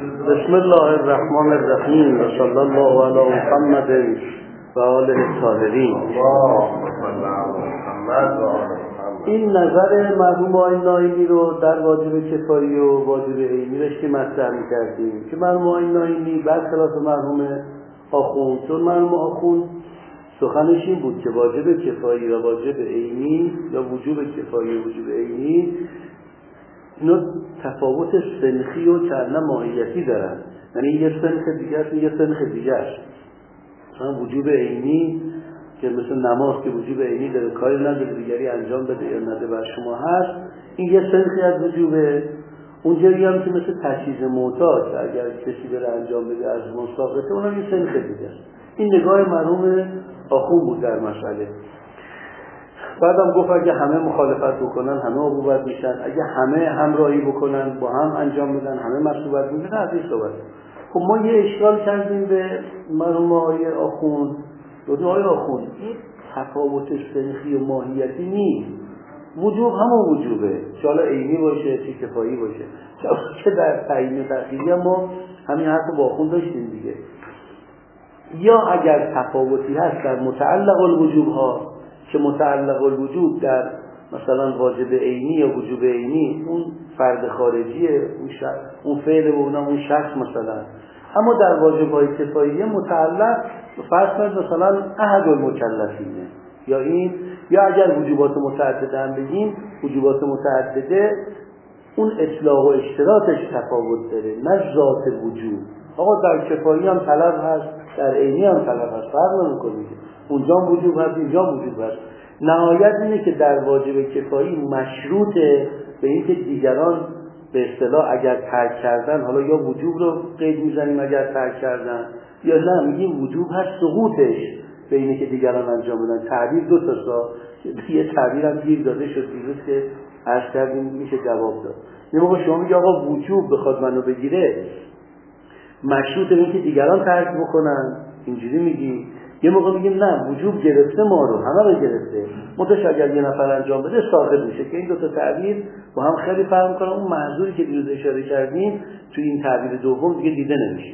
بسم الله الرحمن الرحیم و صلی الله علی محمد و آله الطاهرین. این نظر مرحوم آقای ناینی رو در واجب کفایی و واجب عینی رشته مطرح می‌کردیم که مرحوم آقای ناینی برخلاف مرحوم آخوند، چون مرحوم آخوند سخنش این بود که واجب کفایی و واجب عینی یا وجوب کفایی و وجوب عینی اینا تفاوت سنخی و چرنه ماهیتی دارن، یعنی یه سنخ دیگه است یه سنخ دیگه است. مثلا وجوب عینی که مثل نماز که وجوب عینی داره، کاری نداره دیگری انجام بده یا نده بر شما هست، این یه سنخی از وجوبه. اونجایی هم که مثل تجهیز معتاد اگر کسی بره انجام بده از مساقطه، اونم یه سنخ دیگه است. این نگاه مرحوم آخوند بود در مسئله. بعدم گفت اگه همه مخالفت بکنن همه عقوبت میشن، اگه همه همراهی بکنن با هم انجام بدن همه مصوبت میشن. از این صحبت. خب ما یه اشکال کردیم به مرحوم آقای آخوند. آقای آخوند این تفاوت سنخی و ماهیتی نیست، وجوب همون وجوبه، چه حالا عینی باشه چه کفایی باشه، چه در تعیین تأخیری ما همین حرف با آخوند داشتیم دیگه. یا اگر تفاوتی هست در متعلق الوجوب ها که متعلق الوجوب در مثلا واجب عینی یا وجوب عینی اون فرد خارجیه، اون فعل و اون شخص مثلا، اما در واجب های کفاییه متعلق فرض کنید مثلا احد المکلفینه یا این، یا اگر وجوبات متعدده هم بگیم وجوبات متعدده اون اصلاح و اشتراطش تفاوت داره، نه ذات وجوب. آقا در کفایی هم طلب هست در عینی هم طلب هست، فرق نمی‌کنه، اونجا هم وجوب هست اینجا وجوب هست. نهایت اینه که در واجب کفایی مشروطه به اینکه دیگران به اصطلاح اگر ترک کردن، حالا یا وجوب رو قید میزنیم اگر ترک کردن، یا نه میگیم وجوب هست سقوطش به اینه که دیگران انجام بدن. تعبیر دو تا یه تعبیر هم گیر داده شد دیروز که عرض کردیم میشه جواب داد. یه موقع شما میگه آقا وجوب بخواد منو بگیره مشروط به اینکه دیگران ترک بکنن، اینجوری میگی. یه موقع میگیم نه وجوب گرفته ما رو، همه رو گرفته، متش اگر یه نفر انجام بده ساقط میشه. که این دو تا تعبیر با هم خیلی فرق میکنن. اون محظوری که دیروز اشاره کردیم تو این تعبیر دوم دیگه دیده نمیشه.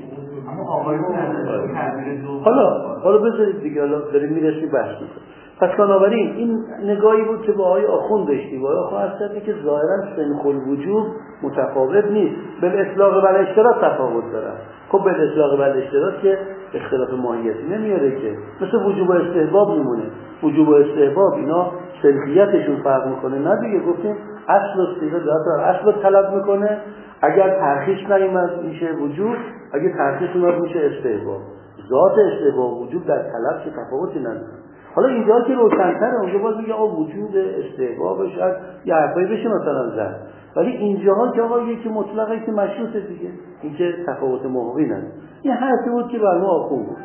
حالا بذارید دیگه، حالا داریم میرسیم بحث میکنیم. پس بنابراین این نگاهی بود که با آقای آخوند داشتیم. آقای آخوند هست که ظاهرا سنخ الوجوب متفاوت نیست، به اطلاق و اشتراط تفاوت داره. خب به اطلاق و اشتراط که اختلاف ماهیتی نمیاره که، مثل وجوب و استحباب میمونه. وجوب و استحباب اینا سنخیتشون فرق میکنه، نه دیگه گفتیم اصل و صیغه ذات اصل طلب میکنه، اگر ترخیص نیامد میشه وجوب، اگه ترخیص اومد میشه استحباب. ذات استحباب وجوب در طلب چه تفاوتی نداره. حالا اینجا که روشن‌تره، اونجا باز میگه آقا وجود استحبابش شاید یه حرفایی بشه مثلا زد، ولی اینجاها که آقا یکی مطلقه که مشروطه دیگه، این که تفاوت موقعی نداره. این حرفی بود که برنامه آخوند بود.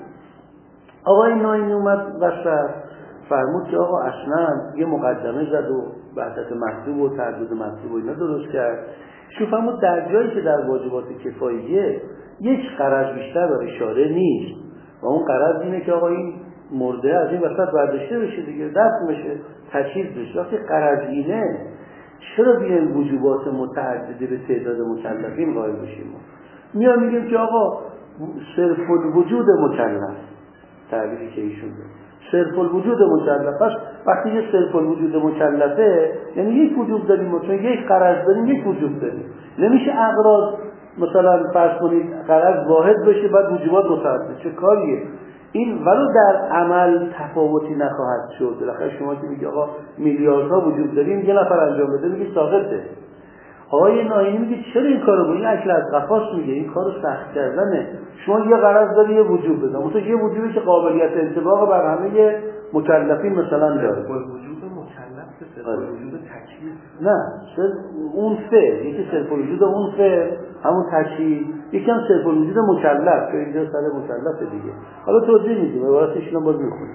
آقای ناینی اومد وسط فرمود که آقا اصلا یه مقدمه زد و وحدت مطلوب و تعدد مطلوب و اینا درست کرد. شو فرمود در جایی که در واجبات کفاییه یک غرض بیشتر برای شارع نیست و اون غرض اینه که آقا این مرده از این وسط برداشته بشه دیگه، دفن بشه، تجهیز بشه. وقتی غرض اینه چرا بیایم وجوبات متعدده به تعداد مکلفین قائل بشیم؟ میام میگیم که آقا صرف الوجود مکلف، تعبیری که ایشون داره صرف الوجود مکلف. پس وقتی یه صرف الوجود مکلفه یعنی یک وجود داریم، چون یک غرض داریم یک وجود داریم. نمیشه اغراض مثلا فرض کنید غرض واحد بشه بعد وجوبات متعدد، چه کاریه این؟ ولو در عمل تفاوتی نخواهد شد. بالاخره شما که میگی آقا میلیاردها وجود داریم، یه نفر انجام بده میگی ساقطه. آقای ناینی میگه چرا این کارو میکنی؟ اکل از قفاس میگه این کارو سخت کردنه. شما یه غرض داری یه وجود بده، مثلا یه وجودی که قابلیت انطباق بر همه مکلفین مثلا داره. وجود مکلف وجود تکلیف نه اون فعل، یکی صرف وجود اون فعل همون تکلیف، یکی هم صرف وجود مکلف که اینجا سر مکلف دیگه. حالا توضیح میدیم عبارتش رو باز میخونیم.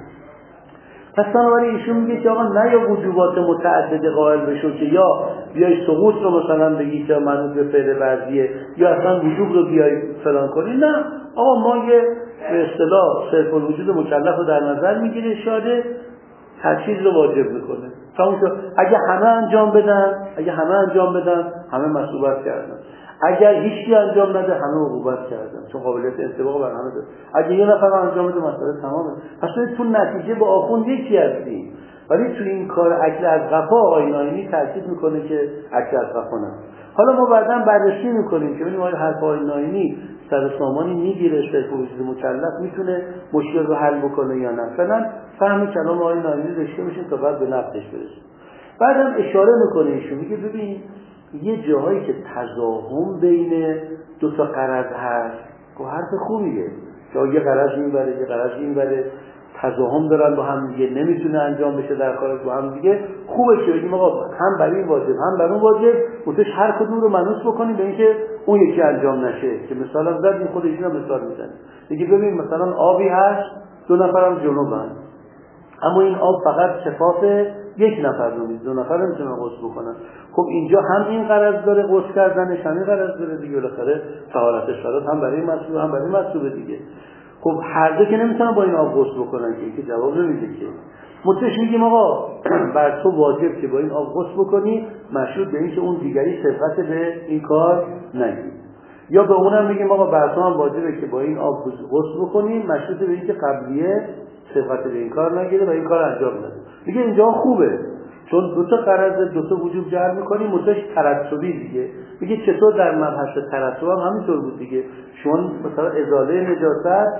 پس بنابراین ایشون میگه که آقا نه یا وجوبات متعدده قائل بشو که یا بیای سقوط رو مثلا بگی که مربوط به فعل بعضیه یا اصلا وجوب رو بیای فلان کنی. نه آقا ما یه به اصطلاح صرف الوجود مکلف رو در نظر میگیره، شاده تجهیز رو واجب میکنه. اگه همه انجام بدن همه مصوبت کردن. اگر هیچکی انجام نده همه عقوبت کردن، چون قابلیت انطباق بر همه داره. اگه یه نفر انجام بده مسئله تمامه. پس تو نتیجه با آخوند یکی هستی، ولی تو این کار اکل از قفا آقای ناینی تاکید میکنه که اکل از قفا نه. حالا ما بعداً بررسی میکنیم که ببینیم آیا حرف آقای ناینی سر سامانی میگیره، شیخ وجود مکلف میتونه مشکل رو حل بکنه یا نه. فعلا فهم کلام آقای ناینی داشته باشیم تا بعد به نقدش برسیم. بعدم اشاره میکنه ایشون، میگه ببین یه جاهایی که تضاهم بین دو تا غرض هست، که حرف خوبیه که یه غرض اینوره یه غرض اینوره، تضاهم دارن با هم دیگه، نمیتونه انجام بشه در کارش با هم دیگه، خوبه که بگیم آقا هم برای این واجب هم برای اون واجب، متوش هر کدوم رو منوط بکنیم به اینکه اون یکی انجام نشه. که مثلا زدیم خود ایشون هم مثال میزنه، دیگه ببین مثلا آبی هست، دو نفرم جنوبن، اما این آب فقط کفاف یک نفر رو میده، دو نفر نمیتونن غسل بکنن. خب اینجا هم این غرض داره غسل کردنش، هم این غرض داره دیگه، بالاخره طهارت شرط هم برای مطلوب هم برای مطلوب دیگه. خب هر دو که نمیتونن با این آب غسل بکنن که جواب نمیده که. متش میگیم آقا بر تو واجب که با این آب غسل بکنی، مشروط به این که اون دیگری سبقت به این کار نگیری. یا به اونم میگیم آقا بر تو هم واجبه که با این آب غسل بکنی، مشروط به این که قبلیه سبقت به این کار نگیره و این کار انجام نده. میگه اینجا خوبه چون دو تا غرض دو تا وجوب جعل میکنی، متش ترتبی دیگه. میگه چطور در مبحث ترتب هم همینطور بود دیگه. شما مثلا ازاله نجاست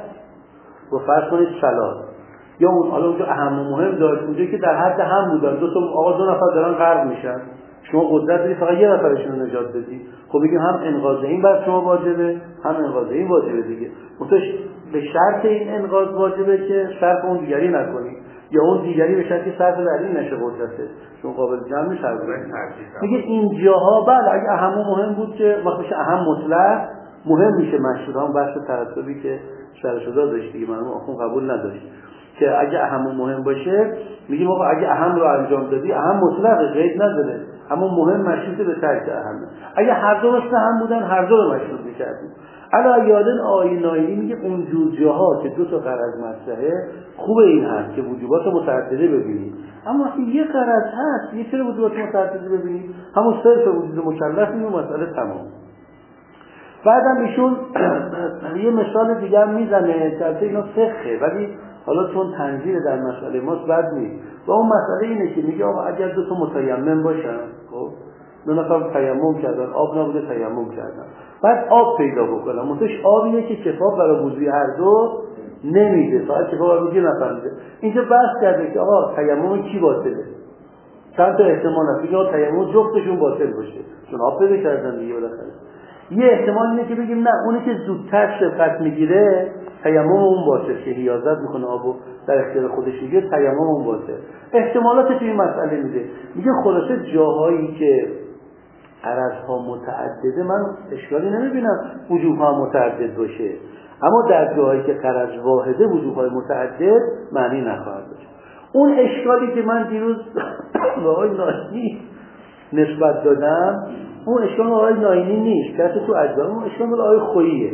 و فرض کنید صلات، یا اون حالا اونجا اهم و مهم داشت، اونجا که در حد هم بودن، دو نفر دارن غرق میشن، شما قدرت داری فقط یه نفرشون رو نجات بدی، خب بگیم هم انقاذ این بر شما واجبه هم انقاذ این واجبه دیگه. متش به شرط این انقاذ واجبه که صرف اون دیگری نکنی، یا اون دیگری به شرطی صرف در این نشه قدرته، چون قابل جمع میشه. میگه اینجاها بله اگه اهم و مهم بود که وقت بشه اهم مطلق مهم میشه مشروط، هم بحث ترتبی که سرشدا داشت دیگه، معلومه آخون قبول نداشت که اگه اهم و مهم باشه میگیم آقا اگه اهم رو انجام دادی اهم مطلقه قید نداره، اما مهم مشروط به ترک اهمه. اگه هر دو مثل هم بودن هر دو رو مشروط میکردیم. علا یادن آیه ناینی میگه اونجور جاها که دو تا غرض مطرحه خوبه این هست که وجوبات متعدده ببینید، اما وقتی یه غرض هست یه چرا وجوبات متعدده ببینید، همون صرف وجود مکلف این مسئله تمام. بعدم ایشون یه مثال دیگه هم میزنه که اینا فقهه ولی حالا چون تنظیر در مسئله ماست بد نیست، و اون مسئله اینه که میگه آقا اگر دو تا متیمم باشن، خب دو نفر تیمم کردن، آب نبوده تیمم کردن، بعد آب پیدا بکنن، متش آبیه که کفاف برای وضوء هر دو نمیده، فقط کفاف برای وضوء نفر میده. اینجا بحث کرده که آقا تیمم کی باطله؟ چند تا احتمال هست، میگه آقا تیمم جفتشون باطل باشه چون آب پیدا کردن دیگه. بالاخره یه احتمال اینه که بگیم نه اونی که زودتر شفقت میگیره تیمم اون باطل، که حیازت میکنه آبو در اختیار خودش میگیره تیمم اون باطل. احتمالات توی این مسئله میده. میگه خلاصه جاهایی که غرضها متعدده من اشکالی نمیبینم وجوبها متعدد باشه، اما در جاهایی که غرض واحده وجوبهای متعدد معنی نخواهد باشه. اون اشکالی که من دیروز به آقای ناینی نسبت دادم اون اشکال آقای ناینی نیست، کسی تو اجزا، اون اشکال آقای خوییه.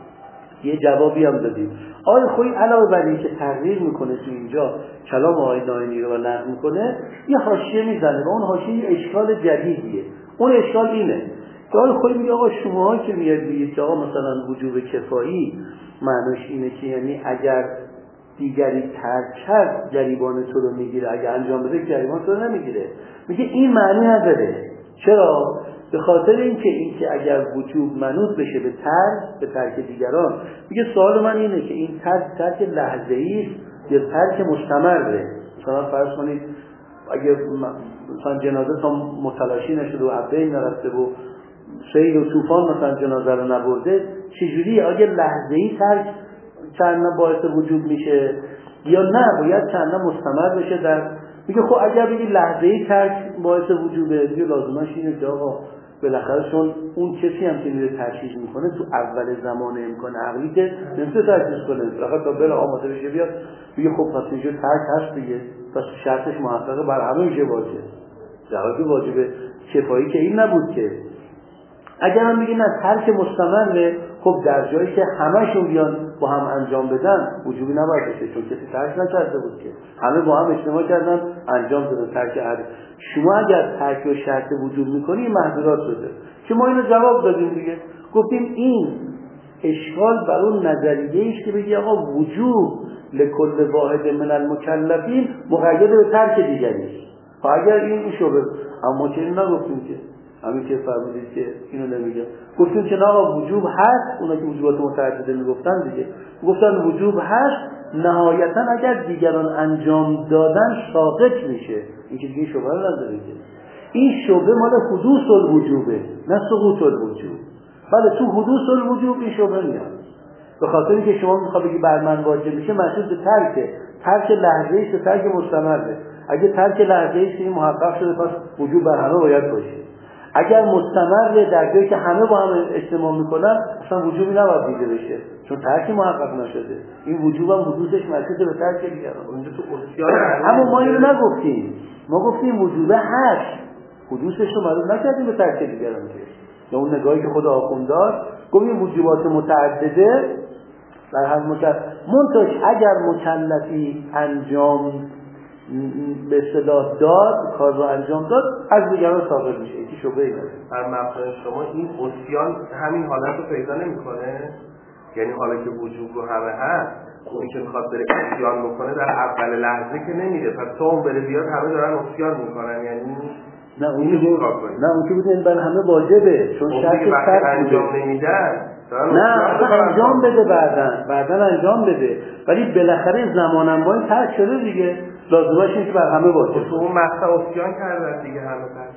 یه جوابی هم دادیم. آقای خویی علاوه بر این که تغییر میکنه تو اینجا کلام آقای ناینی رو نقل میکنه، یه حاشیه میزنه و اون حاشیه اشکال جدیدیه. اون اشکال اینه که آقای خویی میگه آقا شماها که میگید که آقا مثلا وجوب کفایی معنیش اینه که یعنی اگر دیگری ترک کرد گریبان تو رو میگیره، اگه انجام بده گریبان تو رو نمیگیره. میگه این معنی نداره. چرا؟ به خاطر اینکه اگر وجوب منوط بشه به ترک دیگران، میگه سوال من اینه که این ترک لحظه‌ای است یا ترک مستمره. مثلا فرض کنید اگه مثلا جنازه تا متلاشی نشده و عبدین نرفته و سیل و طوفان مثلا جنازه رو نبرده، چجوری آگه لحظه‌ای ترک چند باعث وجوب میشه یا نه باید چند مستمر بشه در. میگه خب اگر بگی لحظه‌ای ترک باعث وجوبه، دیگه لازمش اینه که آقا بالاخره چون اون کسی هم که میره ترشیح میکنه تو اول زمان امکان عقلی که نمیشه ترشیح کنه، فقط تا بلا آماده بشه بیاد میگه خب پس اینجا ترک هست دیگه، پس شرطش محققه بر همه میشه واجب. جوابی واجب کفایی که این نبود که اگر هم بگی نه ترک مستمره، خب در جایی که همه‌شون بیان با هم انجام بدن وجوبی نباید بشه، چون کسی ترک نکرده بود که همه با هم اجتماع کردن انجام دادن ترک عهد. شما اگر ترک و شرط وجود میکنی محظورات شده که ما اینو جواب دادیم دیگه، گفتیم این اشکال بر اون نظریه است که بگی آقا وجوب لکل واحد من المکلفین مقید به ترک دیگری است. اگر این شبه، اما چه اینو نگفتیم که همین که فرمودید که اینو نمیگم، گفتیم که نه آقا وجوب هست، اونا که وجوبات متعدده میگفتن دیگه گفتن وجوب هست، نهایتا اگر دیگران انجام دادن ساقط میشه، این که دیگه شبه نداره که این شبه مال حدوث الوجوبه نه سقوط الوجوب. بله تو حدوث الوجوب این شبه میاد، به خاطر اینکه شما میخواد بگی بر من واجب میشه مشروط به ترک لحظه است و ترک مستمره. اگه ترک لحظه است این محقق شده پس وجوب بر همه باید باشه. اگر مستمره در جایی که همه با هم اجتماع میکنن اصلا وجوبی نباید دیده بشه، چون ترک محقق نشده. این وجوب هم حدوثش مشروط به ترک دیگران. اونجا تو اصیان اما ما اینو نگفتیم، ما گفتیم وجوبه هست، حدوثش رو معلوم نکردیم به ترک دیگران که یا اون نگاهی که خود آخوند داشت، گفتیم وجوبات متعدده در هر منتج اگر مکلفی انجام به اصطلاح داد، کار رو انجام داد، از دیگران ساقط میشه. یکی شبهه‌ای نداره. در مفهوم شما این عصیان همین حالت رو پیدا نمی‌کنه؟ یعنی حالا که وجوب رو همه هست، اونی که میخواد بره عصیان بکنه در اول لحظه که نمیره، پس تو اون بره بیاد همه دارن عصیان میکنن، یعنی نه اون که بودن بر همه واجبه، چون شرط انجام نمیدن. نه انجام بده بعدن انجام بده، ولی بالاخره زمانم باید ترک شده دیگه، لازمش اینه که بر همه باشه. تو اون مقطع عصیان کردن دیگه همه ترک.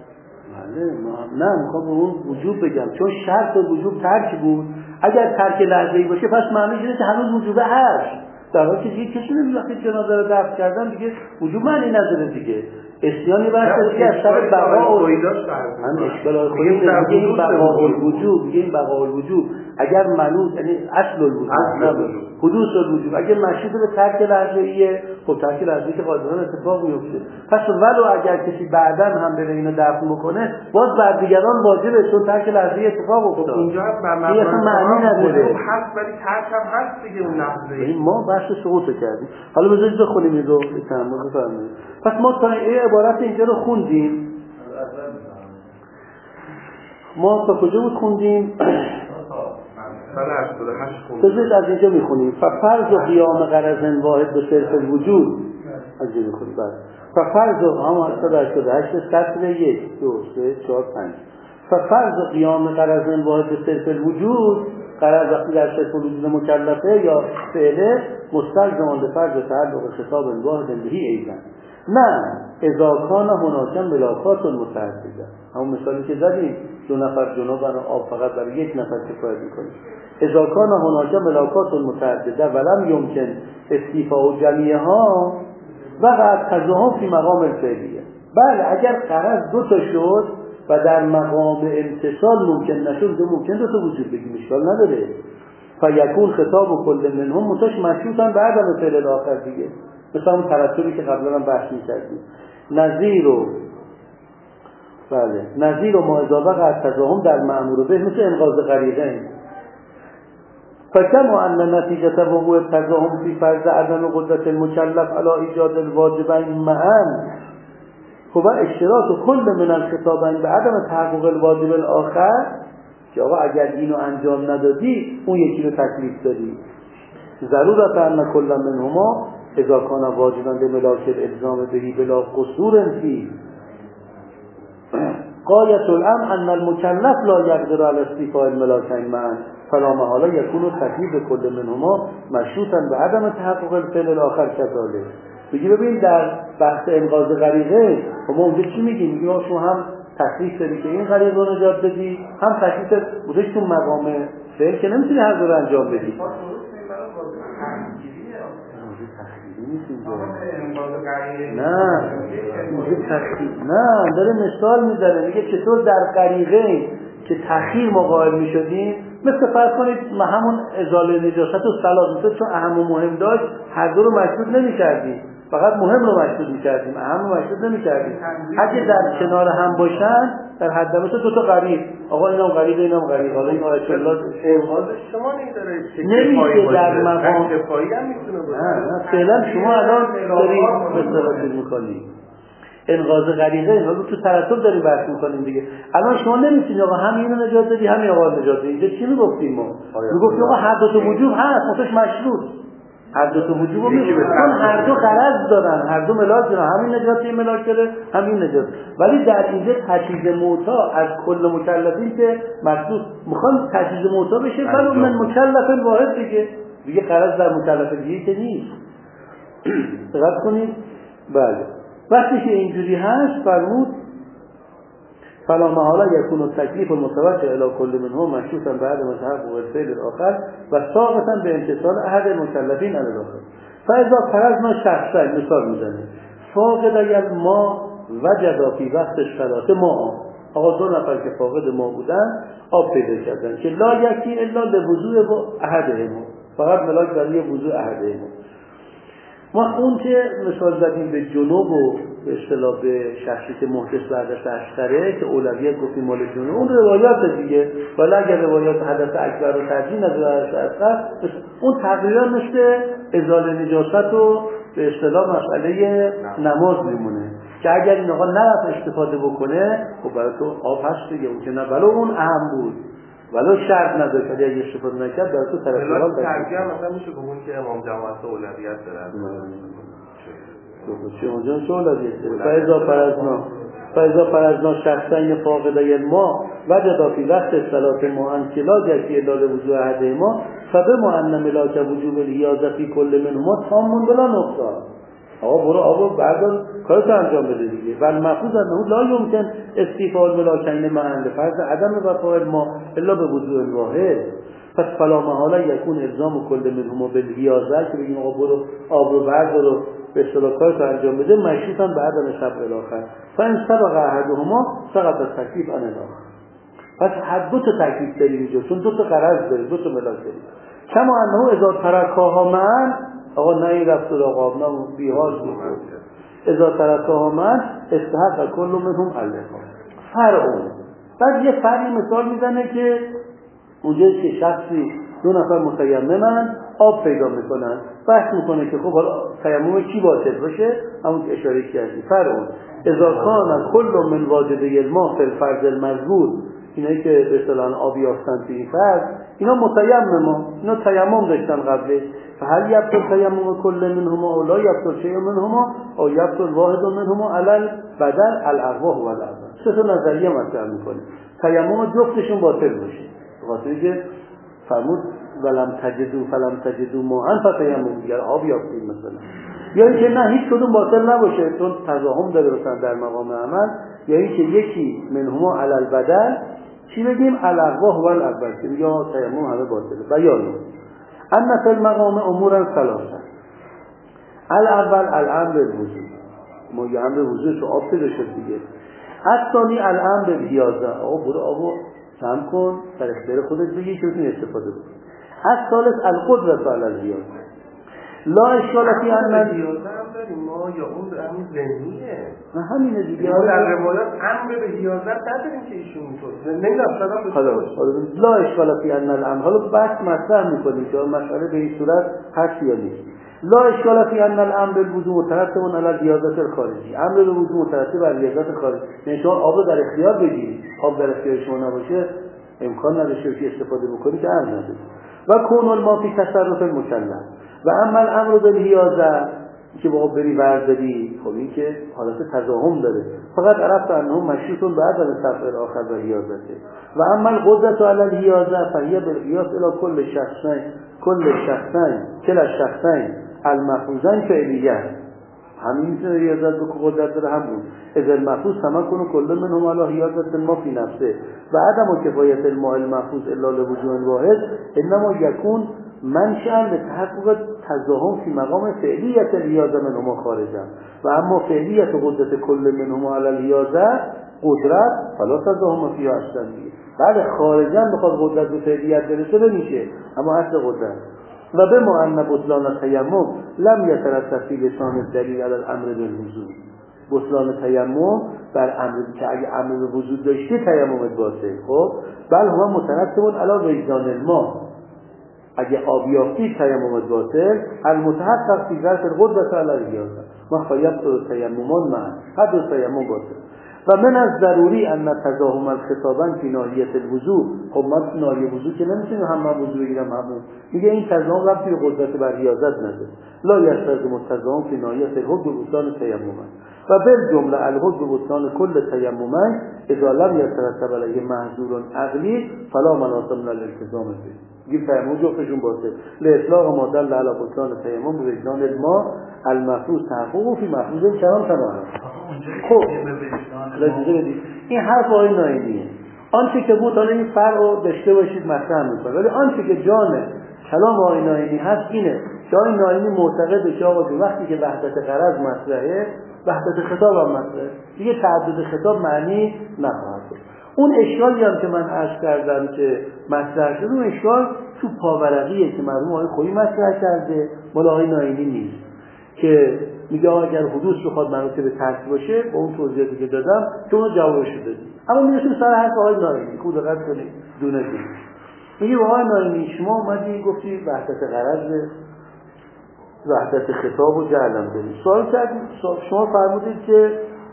نه میخوام به اون وجوب بگم، چون شرط وجوب ترک بود. اگر ترک لحظه‌ای باشه پس معنیش اینه که هنوز وجوب هست، در حالی که دیگه کسی نمی‌دونه وقتی جنازه رو دفن کردن دیگه وجوب معنی نداره دیگه. اسیانی بحث دیگه از سر بقا و همین اشکال خودی میگه این بقا الوجوب، میگه این بقا الوجوب اگر منوط یعنی اصل الوجوب حدوث الوجوب اگر مشروط به ترک لحظه‌ایه، خب ترک لحظه‌ای که قاعدتاً اتفاق میفته، پس ولو اگر کسی بعداً هم بره اینو دفن بکنه باز بر دیگران واجبه، چون ترک لحظه‌ای اتفاق افتاد. اینجا اصلا معنی نداره، هست ولی ترک هم هست دیگه اون لحظه. ما بحث سقوط کردیم. حالا بذارید بخونیم این رو تمام بفرمایید. پس ما تا این عبارت اینجا رو خوندیم. ما تا کجا بود خوندیم؟ بذارید از اینجا میخونیم. ففرض و قیام غرض واحد به صرف الوجود از اینجا میخونیم. ففرض و هم 188 سطر 1 2 3 4 5 ففرض و قیام غرض واحد به صرف الوجود، غرض وقتی در صرف الوجود مکلفه یا فعله مستلزم به فرض تعلق خطاب واحد بهی ایضا نه اذا کان هناک ملاکات متعدده. همون مثالی که زدیم 2 نفر جناب آب فقط برای 1 نفر کفایت میکنه. اذا کان هناک ملاکات متعدده ولم یمکن استیفاء جمیعها وقت تضاهم فی مقام الفعلیه. بله اگر غرض 2 تا شد و در مقام امتصال ممکن نشد، ممکن 2 تا وجود بگیم اشکال نداره. فیکون خطاب کل منهم متش مشروطا به عدم فعل الاخر دیگه، مثل اون ترتبی که قبلا هم بحث می‌کردیم. نظیر و ما اضافه قد تضاهم در مأمور به مثل انقاذ غریقین. فکما ان نتیجه وقوع تضاهم فی فرض عدم قدرت المکلف علی ایجاد الواجبین معا هو اشتراط کل من الخطابین به عدم تحقق الواجب الاخر، که آقا اگر اینو انجام ندادی اون یکی رو تکلیف دادی. ضرورت ان کل منهما اذا کان واجبا بملاک الالزام به بلا قصور فی غایت الامر ان المکلف لا یقدر علی استیفاء الملاکین معا فلا محاله یکون تکلیف کل منهما مشروطا به عدم تحقق الفعل الاخر کذالک. بگی ببین در بحث انقاذ غریقه ما اونجا چی میگیم؟ میگیم شما هم تکلیف داری که این غریقه رو نجات بدی، هم تکلیف بودش تو مقام فعل که نمیتونی هر دو رو انجام بدی. نه داره مثال میزنه، میگه چطور در غریقه که تأخیر ما قائل میشدیم، مثل فرض کنید همون ازاله نجاست و صلاح، چون اهم و مهم داشت هر دو رو مشروط نمی‌کردیم. فقط مهم رو مشروط می‌کردیم، اهم رو مشروط نمی‌کردیم. اگه در کنار هم باشن در حد مثل دو تا قریب، آقا اینم قریب اینم قریب، حالا این آیت الله انقاذ شما نمیشه در مقام شفایی هم میتونه باشه. نه فعلا شما الان دارید به اصطلاح می‌کنید انقاذ غریقه، اینا رو تو ترتب داریم بحث می‌کنیم دیگه. الان شما نمی‌تونید آقا هم اینو نجات بدی هم آقا نجات بدی. اینجا چی میگفتیم ما؟ میگفتیم آقا هر دو تا وجوب هست، خودش مشروط. هر دو تا وجوب رو چون هر دو غرض دارن، هر دو ملاک دارن، همین نجات این ملاک داره، همین نجات. ولی در اینجا تجهیز موتا از کل مکلفین که مخصوص میخوان تجهیز موتا بشه، ولی من مکلف واحد دیگه غرض در مکلف دیگه که نیست. دقت کنید. بله وقتی که اینجوری هست فرمود فلا محاله یکون التکلیف المتوجه الی کل منهم مشروطا بعد متحقق الفعل الاخر و ساقطا به امتثال احد المکلفین علی الاخر. فاذا فرضنا شخصا مثال میزنه فاقد ما وجد فی وقت الصلاه ما، آقا دو نفر که فاقد ما بودن آب پیدا کردن که لا یکی الا لوضوء احدهم، فقط ملاک برای وضوء احدهم. ما اون که مثال زدیم به جنوب و به اصطلاح به شخصی که محدث بعدش اشتره که اولویت گفتیم مال جنوب، اون روایات دیگه، ولی اگر روایات حدث اکبر و ترجیح نظر اصغر اون تقریبا مثل ازاله نجاست و به اصطلاح مسئله نماز میمونه که اگر این آقا نرفت استفاده بکنه خب برای تو آب هست دیگه، اون که نه ولو اون اهم بود ولو شرط نداشت اگه استفاده نکرد در تو طرف حال ترجیح مثلا میشه بگون که امام جماعت اولویت داره. چه اونجا چه اولویت داره؟ فاذا فرضنا شخصین فاقدای ما وجد فی وقت صلات ما انکلا یکی الا وضوء احدهما فبما ان ملاک وجوب الحیاضه فی کل منهما تام بلا نقصان. آقا برو آبو بردار کارتو انجام بده دیگه. ولی مفروض انه لا یمکن استیفاء الملاکین معا فرض عدم وفاء ما الا به وضوء واحد. پس فلا محاله یکون الزام کل منهما بالحیاضه که بگیم آقا برو آب رو بردار و به اصطلاح کارتو انجام بده مشروطا به عدم شرط الاخر. فان سبق احدهما سقط التکلیف عن الاخر. پس هر دو تا تکلیف داریم اینجا، چون دو تا غرض داریم، دو تا ملاک داریم. کما انه اذا ترکاها من، آقا نه رفت آقا نه بیهاش بود، اذا ترکاها من استحق کل منهم اللقاء. فرعون بعد یه فرعی مثال میزنه که اونجا که شخصی دو نفر متیممن آب پیدا میکنن، بحث میکنه که خب حالا تیمم کی باطل باشه، همون که اشاره کردی فرعون اذا کان کل من واجده الماء فی الفرض المذکور، اینایی که به اصطلاح آب یافتن توی این فرض اینا متیمم، اینا تیمم داشتن قبلش، فهل یبطل تیمم کل منهما او لا یبطل شیء منهما او یبطل واحد منهما علی البدل الارواح و الابدان. سه تا نظریه مطرح میکنه تیمم جفتشون باطل باشه، خاطری که فرمود ولم تجدو فلم تجدو ماء فتیمم، دیگر آب یافتید مثلا، یا اینکه نه هیچ کدوم باطل نباشه چون تضاهم داره مثلا در مقام عمل، یا اینکه یکی منهما علی البدل چی بگیم الارواح و الابدان، یا تیمم همه باطله. بیان ان فی المقام امورا ثلاثه، الاول الامر بالوضوء، ما یه امر وضوء تو آب پیدا شد دیگه. الثانی الامر بالحیاضه، آقا برو آبو جمع کن در اختیار خودت بگی که بتونی استفاده کنی. الثالث القدرة علی الحیاضه، لا اشکال فی ان الحیاضه هم داریم ما یا اون امر ذهنیه، نه همینه دیگه. در روایات امر به حیاضه نداریم که ایشون اینطور نمیدونم حالا لا اشکال فی ان الامر، حالا بحث مطرح میکنیم که مسئله به این صورت هست یا نیست. لا اشکال فی ان الامر بالوضوء مترتب علی الحیاضه الخارجی، امر به وضوء مترتب بر حیاضه خارجی، یعنی شما آب در اختیار بگیرید، آب در اختیار شما نباشه امکان نداره که استفاده بکنید که امر نداره. و کون الماء فی تصرف المکلف و اما الامر بالحیاضه که با بری ورزدی، خب این که حالت تضاهم داره، فقط عرفت انهم مشروط بعد از صفر آخر و حیاضته. و اما القدرة علی الحیاضه فهی بالقیاس الی کل شخصین المفروضین فعلیه، همین میتونه ریاضت به قدرت داره همون اذا المفروض تمکن کل منهم علی حیاضت الماء فی نفسه و عدم کفایت الماء المفروض الا لوجوه واحد انما یکون منشأ لتحقق تضاهم فی مقام فعلیت الحیاضه منهما خارجا و اما فعلیت قدرت کل منهما علی الحیاضه قدرت فلا تضاهم فیها اصلا دیگه. بعد خارجا بخواد قدرت به فعلیت برسه نمیشه، اما اصل قدرت. و به ما ان بطلان تیمم لم یترتب فی لسان الدلیل علی الامر بالوضوء. بطلان تیمم بر امر که اگه امر به وجود داشته تیمم باطل. خب بل هو مترتب علی وجدان الماء، اگه آب یافتی تیمم باطل. المتحقق فی ظرف القدرة علی الریاضه ما خیبت تیممان معا حد تیمم باطل. و من از ضروری ان تزاحم الخطابین فی ناحیه الوضوء. خب من تو ناحیه وضوء که نمیتونم هم وضوء بگیرم همون میگه این تزاحم ربطی به قدرت بر ریاضت نداره. لا یستلزم التزاحم فی ناحیه الحکم ببطلان تیمم و بالجمله الحکم ببطلان کل تیمم اذا لم یترتب علیه محظور عقلی فلا مناص من الالتزام به. میگه تیمم جفتشون باطل. لاطلاق ما دل علی بطلان تیمم به وجدان الماء المفروض تحقق فی مفروض کلام تمام. خب این حرف آقای ناینیه. آنچه که بود حالا این فرق رو داشته باشید مطرح میکنه، ولی آنچه که جان کلام آقای ناینی هست اینه که آقای ناینی معتقده که آقا وقتی که وحدت غرض مطرحه وحدت خطاب هم مطرحه، دیگه تعدد خطاب معنی نخواهد بود. اون اشکالی هم که من عرض کردم که مطرح شد، اون اشکال تو پاورقیه که مرحوم آقای خویی مطرح کرده، مال آقای ناینی نیست، که میگه اگر حدوث بخواد منوطه به ترک باشه با اون توضیحاتی که دادم که اونو جوابش دادیم. اما میرسیم سر حرف آقای ناینی خود دقت کنید دونه دونه. میگه آقای ناینی شما اومدی گفتی وحدت غرض وحدت خطاب و جعلم دارید. سوال کردید، شما فرمودید که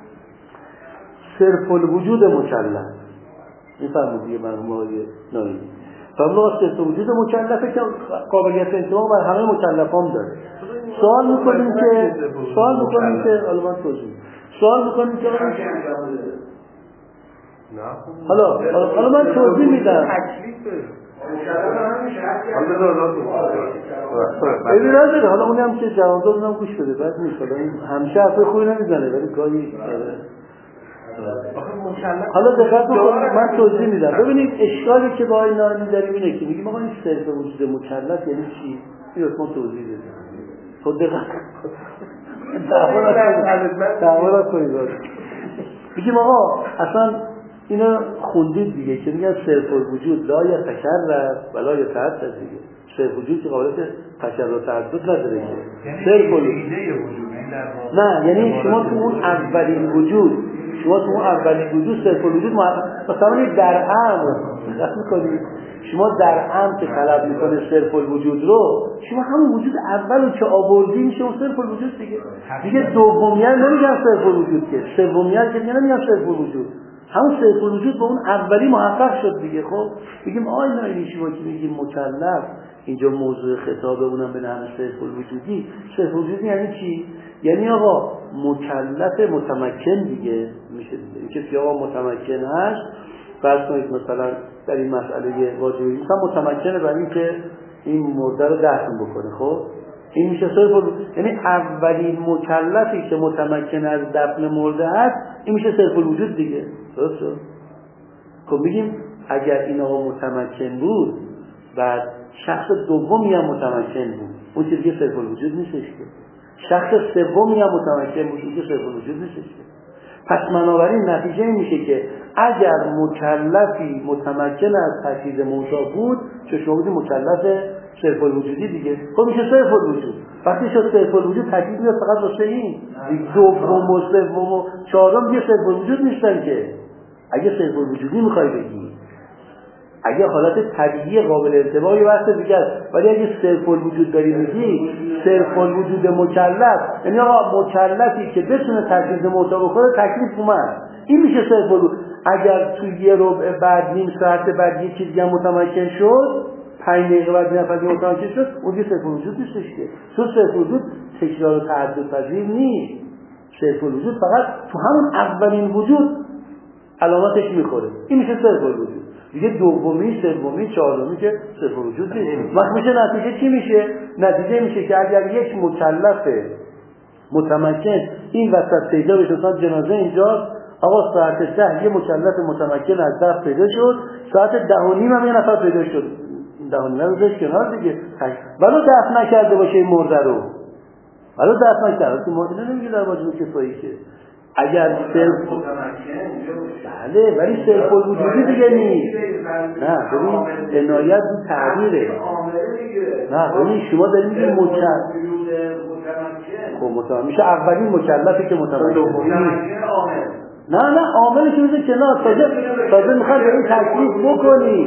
صرف الوجود مکلف، این فرمودید مرحوم آقای ناینی فرمود صرف الوجود مکلفه که قابلیت انتباه بر همه مکلفان داره. سوال میکنیم که حالا من توضیح سوال میکنیم که حالا من توضیح میدم. حالا اونی هم که جواب داد اونم گوش بده بعد میشه. همیشه حرفای خوبی نمیزنه ولی گاهی حالا دقت بکنید من توضیح میدم. ببینید اشکالی که با این ناینی داریم اینه که میگیم آقا این صرف وجود مکلف یعنی چی؟ این رو توضیح بده. خود دقت تعامل کنید. میگیم آقا اصلا اینا خوندید دیگه که میگن صرف الوجود لا یتکرر ولا یتعدد دیگه. صرف وجود که قابلیت تکرر و تعدد نداره که. صرف الوجود نه، یعنی شما تو اون اولین وجود صرف الوجود مثلا در امر دقت می‌کنید شما در امر که طلب میکنه صرف الوجود رو، شما همون وجود اول رو که آوردی میشه اون صرف الوجود دیگه دومیه نمیگن صرف الوجود که سومیه که نمیگن صرف الوجود، همون صرف الوجود با اون اولی محقق شد دیگه. خب بگیم آی ناینی شما که میگیم مکلف اینجا موضوع خطاب اونم به نام صرف الوجودی. صرف الوجودی یعنی چی؟ یعنی آقا مکلف متمکن دیگه میشه دیگه. این کسی آقا متمکن هست فرض کنید مثلا در این مسئله واجبی مثلا متمکنه برای اینکه این مرده رو دفن بکنه. خب این میشه صرف یعنی اولین مکلفی که متمکن از دفن مرده هست این میشه صرف الوجود دیگه. درسته؟ خب میگیم اگر این آقا متمکن بود بعد شخص دومی هم متمکن بود اون چیز دیگه صرف الوجود نیستش که. شخص سومی هم متمکن بود اون صرف الوجود نیستش که. پس بنابراین نتیجه این میشه که اگر مکلفی متمکن از تجهیز موضوع بود چه شما بودی مکلف صرف الوجودی دیگه. خب میشه صرف الوجود. وقتی شد صرف الوجود تجهیز میاد فقط واسه این دوم و سوم و چهارم دیگه صرف الوجود نیستن که. اگه صرف الوجودی میخوای بگی اگه حالت طبیعی قابل انتباهی واسه دیگه است، ولی اگه صرف الوجود داری میگی صرف الوجود مکلف یعنی آقا مکلفی که بتونه تجهیز موضوع بکنه تکلیف اومد این میشه صرف الوجود. اگر تو یه ربع بعد نیم ساعت بعد یه چیز دیگه متمکن شد 5 دقیقه بعد نفر متمکن شد اون دیگه صرف الوجود نیستش که. چون صرف الوجود تکرار و تعدد پذیر نیست. صرف الوجود فقط تو همون اولین وجود علامتش میخوره این میشه صرف الوجود دیگه. دومی سومی چهارمی که صرف وجود نیست. وقت میشه نتیجه چی میشه؟ نتیجه میشه که اگر یک مکلف متمکن این وسط پیدا بشه مثلا جنازه اینجا آقا ساعت 10 یه مکلف متمکن از دفن پیدا شد ساعت 10:30 هم یه نفر پیدا شد 10:30 رو بذارش کنار دیگه ولو دفن نکرده باشه این مرده رو ولو دفن نکرده که مرده نمیگه در واجب کفایی که اگر صرف بله ولی صرف الوجودی دیگه نیست. نه ببین عنایت به تعبیره. نه ببین شما دارید میگید خب میشه اولین مکلفی که متمکن. نه عاملش میشه کنار، تازه میخواد به این تکلیف بکنی.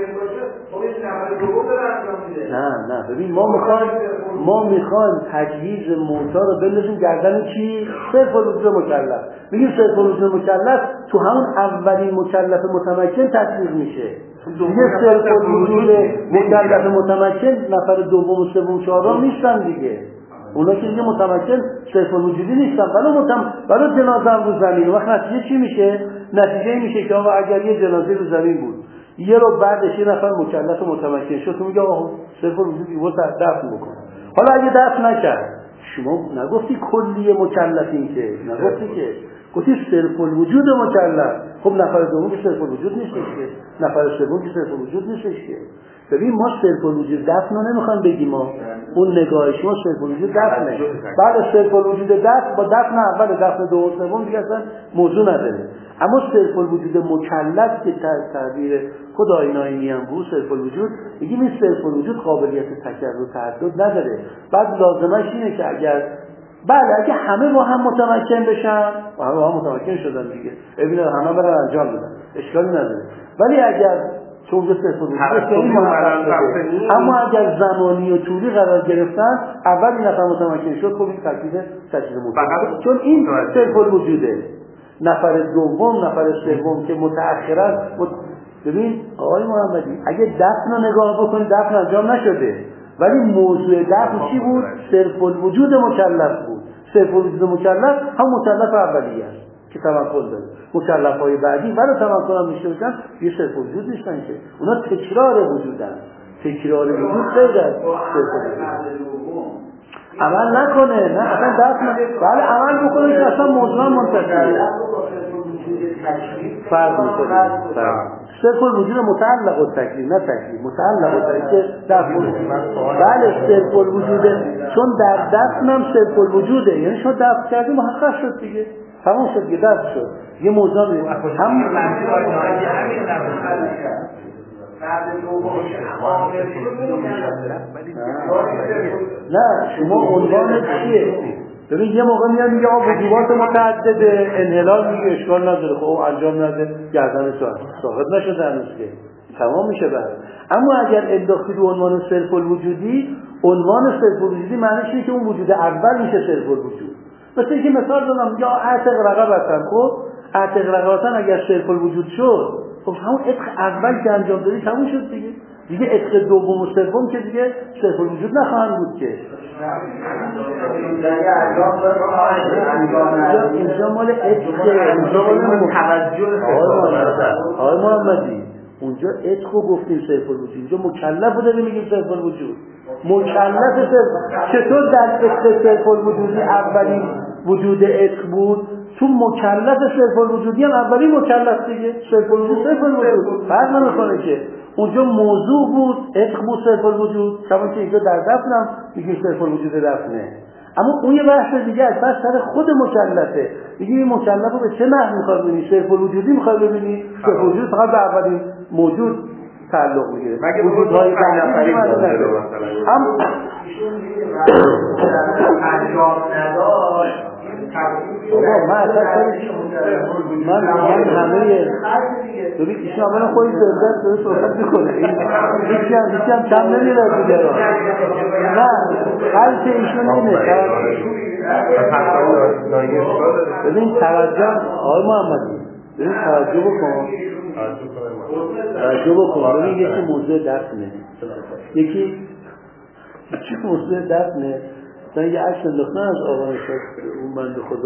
نه ببین ما میخوایم تجهیز موتا رو بندازیم گردن کی؟ صرف الوجود مکلف. میگیم صرف الوجود مکلف تو همون اولین مکلف متمکن تکلیف میشه. دیگه صرف الوجود مکلف متمکن نفر دوم و سوم چهارم نیستن دیگه. اونا که دیگه متمکن صرف الوجودی نیستن. برای جنازه رو زمین وقت نتیجه چی میشه؟ نتیجه میشه که آقا اگر یه جنازه رو زمین بود یه رو بعدش یه نفر مکلف متمکن شد تو میگه آقا صرف الوجودی بود دفن بکن. حالا اگه دفن نکرد شما نگفتی کلیه مکلفین که نگفتی که گفتی صرف الوجود مکلف. خب نفر دوم که صرف الوجود نیستش که، نفر سوم که صرف الوجود نیستش که. ببین ما صرف الوجود دفن رو نمیخوام بگیم، ما اون نگاه شما صرف الوجود دفنه. بعد صرف الوجود دفن با دفن اول دفن دوم سوم دیگه اصلا موضوع نداره. اما صرف الوجود مکلف که تعبیر خود آیین آیینی هم بود صرف الوجود، میگیم این صرف الوجود قابلیت تکرر و تعدد نداره. بعد لازمش اینه که اگر همه با هم متمکن بشن و همه با هم متمکن شدن دیگه ببینید همه برن انجام بدن اشکالی نداره. ولی اگر چون صرف الوجود اما اگر زمانی و طولی قرار گرفتن اول این نفر متمکن شد خب این تکلیف مطلق، چون این صرف الوجوده. نفر دوم نفر سوم که متأخرن ببین آقای محمدی اگه دفن رو نگاه بکنید دفن انجام نشده، ولی موضوع دفن چی بود؟ صرف الوجود مکلف بود. صرف الوجود مکلف هم مکلف اولیه است که تمکن داره. مکلف‌های بعدی برای تمکن هم میشه بشن یه صرف الوجود نیستن که اونا تکرار وجودن. تکرار وجود غیر از صرف الوجود. عمل نکنه نه اصلا دفن بله عمل بکنه که اصلا موضوع منتظره فرق میکنه. صرف الوجود متعلق التکلیف نه تکلیف متعلق التکلیف دفن. بله صرف الوجود چون در دفن هم صرف الوجوده، یعنی شما دفن کردی محقق شد دیگه تمام شد دیگه دفن شد یه موضوع هم نه شما عنوان چیه؟ ببین یه موقع میاد میگه آقا وجوبات متعدده انحلال میگه اشکال نداره خب انجام نده گردن ساقط نشده هنوز که تمام میشه بعد. اما اگر انداختی رو عنوان صرف الوجودی، عنوان صرف الوجودی معنیش اینه که اون وجود اول میشه صرف الوجود. مثل اینکه مثال دادم یا اعتق رقبتن، خب اعتق رقبتن اگر صرف الوجود شد خب همون عتق اول که انجام دادی تموم شد دیگه عتق دوم و سوم که دیگه صرف الوجود نخواهند بود که. اینجا مال عتق، اینجا مال توجه. آقای محمدی اونجا عتق رو گفتیم صرف الوجود، اینجا مکلف رو داریم میگیم صرف الوجود. مکلف چطور در عتق صرف الوجودی اولین وجود عتق بود، تو مکلف صرف الوجودی هم اولین مکلف دیگه صرف الوجود صرف الوجود فرق نمیکنه که اونجا موضوع بود عتق بود صرف الوجود، چون که اینجا در دفنم میگیم صرف الوجود دفنه. اما اون یه بحث دیگه از بحث سر خود مکلفه، میگیم این مکلف رو به چه نحو میخواد ببینی؟ صرف الوجودی میخواد ببینی؟ صرف الوجود فقط به اولین موجود تعلق میگیره مگه وجودهای بعدی هم انجام نداشت. من همه ببین ایشون اولا خودی زرزت داره صحبت میکنه یکی هم کم نمیره دیگه نه حل که ایشون اینه ببین توجه آقای محمدی ببین توجه بکن ببین یکی موضوع دفنه یکی موضوع دفنه مثلا یه عکس انداختن از آقای شد اون بنده خدا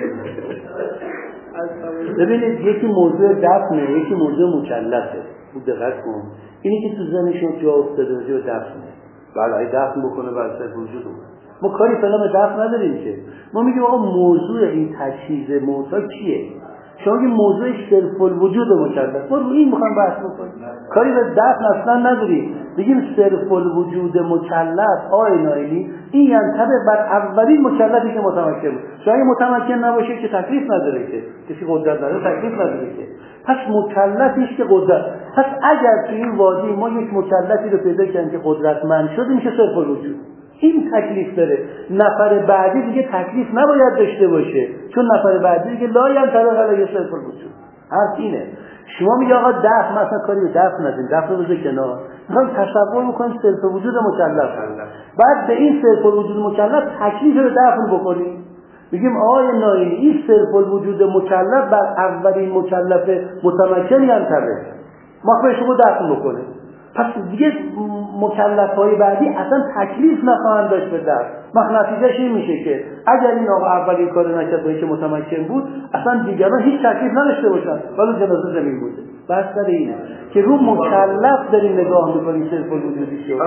ببینید یکی موضوع دفنه یکی موضوع مکلفه خوب دقت کن اینی که تو ذهنشون جا افتاده و دفنه بله دفن بکنه بر سر وجود ما کاری فعلا به دفن نداریم که ما میگیم آقا موضوع این تجهیز موتا چیه؟ شما این موضوع صرف الوجود مکلف ما رو این میخوام بحث بکنیم کاری به دفن اصلا نداریم بگیم صرف الوجود مکلف آیین آیینی این ینطبق بر اولین مکلفی که متمکن بود. شما متمکن نباشه که تکلیف نداره که کسی قدرت نداره تکلیف نداره که پس مکلفیش که قدرت. پس اگر تو این وادی ما یک مکلفی رو پیدا کنیم که قدرتمند شد میشه صرف الوجود این تکلیف داره. نفر بعدی دیگه تکلیف نباید داشته باشه، چون نفر بعدی دیگه لا ینطبق علیه صرف الوجود. حرف اینه. شما میگه آقا دفع مثلا کاری به دفع ندین، دفع رو بذار کنار، میخوام تصور میکنیم صرف وجود مکلف، بعد به این صرف الوجود مکلف تکلیف رو دفع بکنیم. میگیم آقای ناینی این صرف الوجود مکلف بر اولین مکلف متمکن ینطبق، ما به شما دفع بکنه، پس دیگه مکلف‌های بعدی اصلا تکلیف نخواهند داشت به دفع. نتیجهش این میشه که اگر این آقا اولین کار نکرد با اینکه متمکن بود، اصلا دیگران هیچ تکلیف نداشته باشن، ولی جنازه زمین بوده. بس سر اینه که رو مکلف داریم نگاه میکنیم صرف الوجودی شد.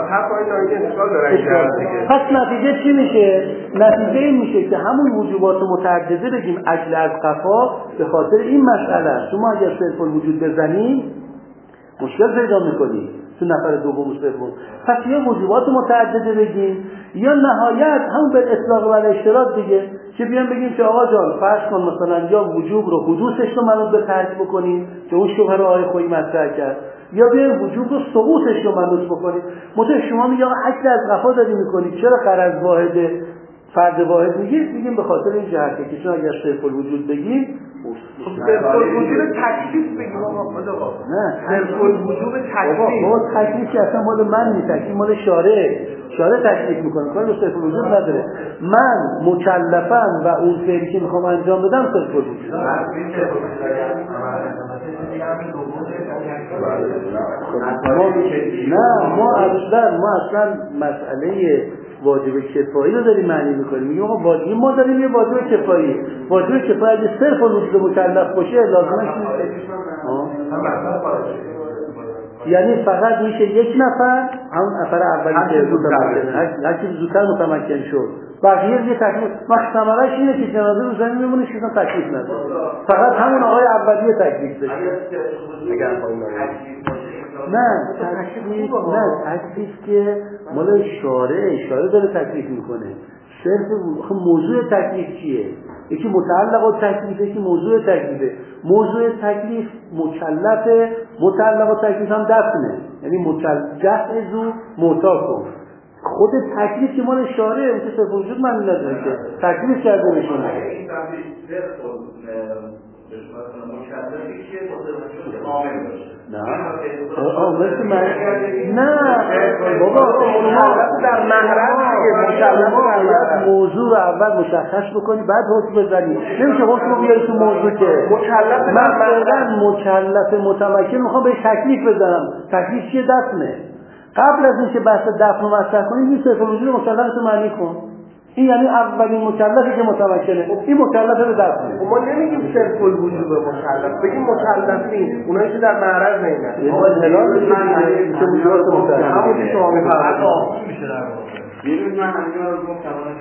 پس نتیجه چی میشه؟ نتیجه این میشه که همون وجوبات متعدده بگیم اکل از قفا به خاطر این مسئله. شما اگر صرف الوجود بزنید مشکل پیدا میکنید تو نفر دوم و سوم. پس یا وجوبات متعدده بگیم یا نهایت همون به اطلاق و اشتراک دیگه، که بیان بگیم که آقا جان فرض کن مثلا یا وجوب رو حدوثش رو منوط به ترک بکنیم که اون شبهه رو آقای خویی مطرح کرد، یا بیان وجوب رو سقوطش رو منوط بکنیم. مثلا شما میگه آقا عکس از قفا داری میکنید، چرا غرض واحد فرد واحد میگیم به خاطر این جهته که چون اگر صرف الوجود بگیم صرف الوجود تکلیف بگیم آقا نه صرف الوجود تکلیف آقا تکلیف که اصلا مال من نیست، تکلیف مال شارع تکلیف میکنه، کار به صرف الوجود نداره. من مکلفم و اون فعلی که میخوام انجام بدم صرف الوجود. ما اصلا مسئله واجب کفایی رو داریم معنی میکنیم. میگیم آقا واجب ما داریم یه واجب کفایی. واجب کفایی اگه صرف الوجود مکلف باشه لازمش نیست. یعنی فقط میشه یک نفر، همون نفر اولی که متمکن، هر کی زودتر متمکن شد، بقیه یه تکلیف ثمره‌اش اینه که جنازه رو زمین میمونه، چیزا تکلیف نداره، فقط همون آقای اولیه تکلیف داره. نه تکلیف که مال شارع داره تکلیف میکنه. صرف موضوع تکلیف چیه؟ یکی متعلق و تکلیفه، یکی موضوع تکلیفه. موضوع تکلیف مکلفه، متعلق و تکلیف هم دفنه، یعنی جهز و معطا کن. خود تکلیف که مال شارع مثل صرف وجود من نداره که تکلیف کرده بشونه. نه بابا مشخص در محرم موضوع اول مشخص بکنی بعد حکم بزنی. نمیشه حکم بیاری تو موضوع که مکلف متمکن میخوام بهش تکلیف بزنم. تکلیف چیه؟ دفنه. قبل از اینکه بحث دفن رو مطرح کنیم این صرف الوجود مکلف رو معنی کن. این یعنی اولین مکلفی که متمکنه، این مکلفه به دفنه. ما نمیگیم صرف الوجود مکلف، بگیم مکلفین، اونایی که در معرض نیستن. ما هلال میشه که وجود مکلف. همون که شما میفرمایید. میشه در واقع. من همینجا رو گفتم